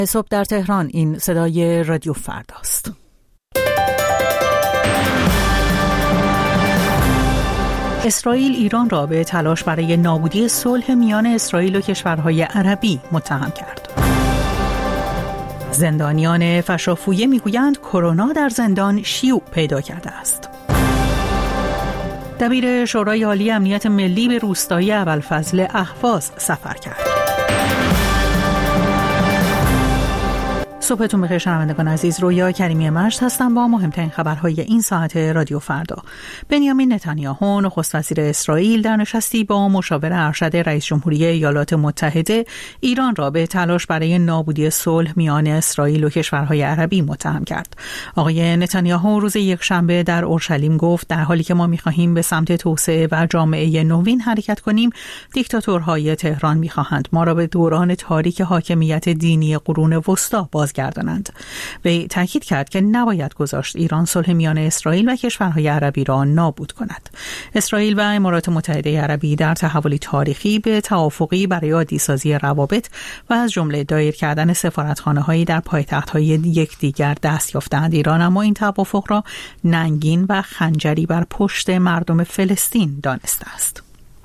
صبح در تهران. این صدای رادیو فرداست. اسرائیل ایران را به تلاش برای نابودی صلح میان اسرائیل و کشورهای عربی متهم کرد. زندانیان فشافویه میگویند کرونا در زندان شیوع پیدا کرده است. دبیر شورای عالی امنیت ملی به روستای ابوالفضل اهواز سفر کرد. صبحتون بخیر شنوندگان عزیز. رویا کریمی مجد هستم با مهمترین خبرهای این ساعت رادیو فردا. بنیامین نتانیاهو نخست وزیر اسرائیل در نشستی با مشاور ارشد رئیس جمهوری ایالات متحده ایران را به تلاش برای نابودی صلح میان اسرائیل و کشورهای عربی متهم کرد. آقای نتانیاهو روز یکشنبه در اورشلیم گفت در حالی که ما می‌خواهیم به سمت توسعه و جامعه نوین حرکت کنیم، دیکتاتورهای تهران می‌خواهند ما را به دوران تاریک حاکمیت دینی قرون وسطی بازگردانند. وی تاکید کرد که نباید گذاشت ایران صلح میان اسرائیل و کشورهای عربی را نابود کند. اسرائیل و امارات متحده عربی در تحولی تاریخی به توافقی برای عادی‌سازی روابط و از جمله دایر کردن سفارتخانه‌هایی در پایتخت‌های یکدیگر دست یافتند. ایران اما این توافق را ننگین و خنجری بر پشت مردم فلسطین دانسته است.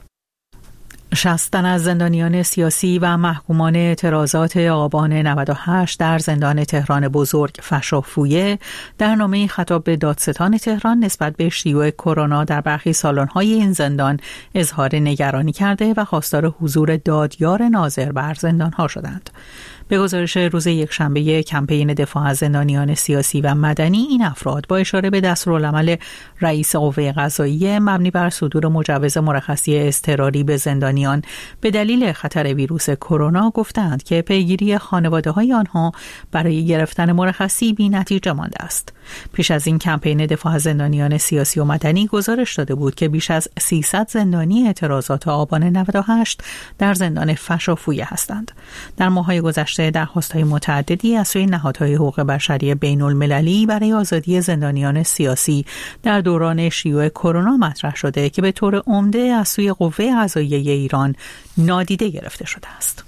60 تن از زندانیان سیاسی و محکومان اعتراضات آبان 98 در زندان تهران بزرگ فشافویه در نامه خطاب به دادستان تهران نسبت به شیوع کرونا در برخی سالن‌های این زندان اظهار نگرانی کرده و خواستار حضور دادیار ناظر بر زندان‌ها شدند. به گزارش روز یکشنبه کمپین دفاع از زندانیان سیاسی و مدنی، این افراد با اشاره به دستورالعمل رئیس قوه قضاییه مبنی بر صدور مجوز مرخصی اضطراری به زندانیان به دلیل خطر ویروس کرونا گفتند که پیگیری خانواده‌های آنها برای گرفتن مرخصی بی‌نتیجه مانده است. پیش از این کمپین دفاع از زندانیان سیاسی و مدنی گزارش داده بود که بیش از 300 زندانی اعتراضات آبان 98 در زندان فشافویه هستند. در ماه‌های گذشته درخواست‌های متعددی از سوی نهادهای حقوق بشری بین‌المللی برای آزادی زندانیان سیاسی در دوران شیوع کرونا مطرح شده که به طور عمده از سوی قوه قضاییه ایران نادیده گرفته شده است.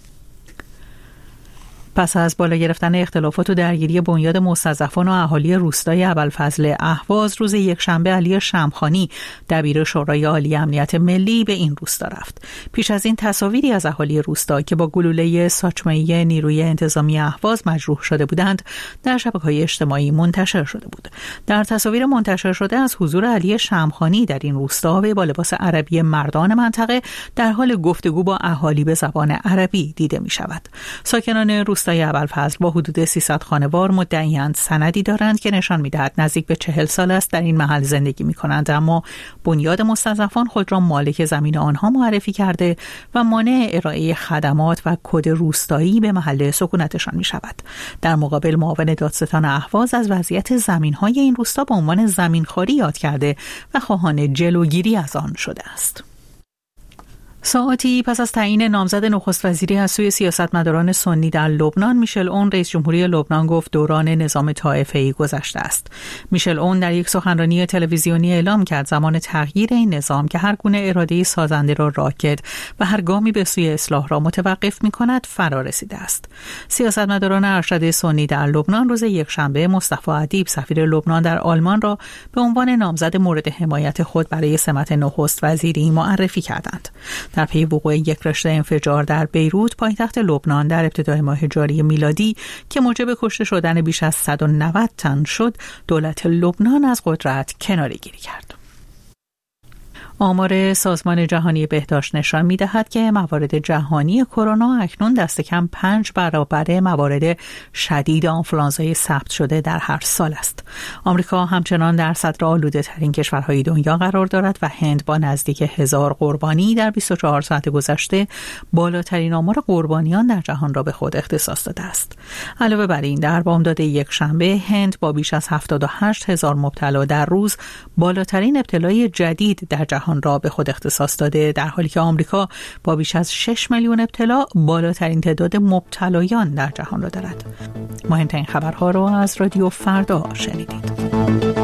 پس از بالا گرفتن اختلافات و درگیری بنیاد مستضعفان و اهالی روستای ابوالفضل اهواز، روز یکشنبه علی شمخانی دبیر شورای عالی امنیت ملی به این روستا رفت. پیش از این تصاویری از اهالی روستا که با گلوله ساچمه‌ای نیروی انتظامی اهواز مجروح شده بودند در شبکه‌های اجتماعی منتشر شده بود. در تصاویر منتشر شده از حضور علی شمخانی در این روستا و با لباس عربی مردان منطقه در حال گفتگو با اهالی به زبان عربی دیده می شود. ساکنان روستای ابوالفضل با حدود 300 خانوار مدعی‌اند سندی دارند که نشان می‌دهد نزدیک به 40 سال است در این محل زندگی می‌کنند، اما بنیاد مستضعفان خود را مالک زمین آنها معرفی کرده و مانع ارائه خدمات و کد روستایی به محل سکونتشان می‌شود. در مقابل معاون دادستان اهواز از وضعیت زمین‌های این روستا به عنوان زمینخواری یاد کرده و خواهان جلوگیری از آن شده است. ساعتی پس از تعیین نامزد نخست وزیری از سوی سیاستمداران سنی در لبنان، میشل اون رئیس جمهوری لبنان گفت دوران نظام طائفه‌ای گذشته است. میشل اون در یک سخنرانی تلویزیونی اعلام کرد زمان تغییر این نظام که هر گونه اراده سازنده را راکد و هر گامی به سوی اصلاح را متوقف می‌کند فرا رسیده است. سیاستمداران ارشد سنی در لبنان روز یکشنبه مصطفی ادیب سفیر لبنان در آلمان را به عنوان نامزد مورد حمایت خود برای سمت نخست وزیری معرفی کردند. در پی وقوع یک رشته انفجار در بیروت پایتخت لبنان در ابتدای ماه جاری میلادی که موجب کشته شدن بیش از 190 تن شد، دولت لبنان از قدرت کناره‌گیری کرد. آمار سازمان جهانی بهداشت نشان می‌دهد که موارد جهانی کرونا اکنون دست کم 5 برابر موارد شدید آنفولانزای ثبت شده در هر سال است. آمریکا همچنان در صدر آلوده‌ترین کشورهای دنیا قرار دارد و هند با نزدیک 1000 قربانی در 24 ساعت گذشته بالاترین آمار قربانیان در جهان را به خود اختصاص داده است. علاوه بر این در بامداد یکشنبه هند با بیش از 78000 مبتلا در روز بالاترین ابتلای جدید در جهان را به خود اختصاص داده، در حالی که آمریکا با بیش از 6 میلیون ابتلا بالاترین تعداد مبتلایان در جهان را دارد. مهمترین خبرها را از رادیو فردا شنیدید.